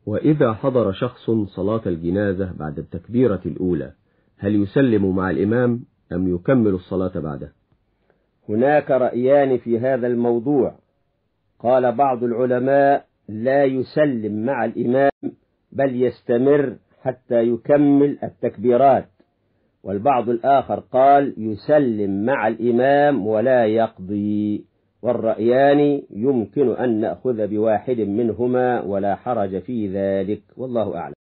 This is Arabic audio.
وإذا حضر شخص صلاة الجنازة بعد التكبيرة الأولى هل يسلم مع الإمام أم يكمل الصلاة بعده؟ هناك رأيان في هذا الموضوع. قال بعض العلماء لا يسلم مع الإمام بل يستمر حتى يكمل التكبيرات، والبعض الآخر قال يسلم مع الإمام ولا يقضي، والرأيان يمكن أن نأخذ بواحد منهما ولا حرج في ذلك، والله أعلم.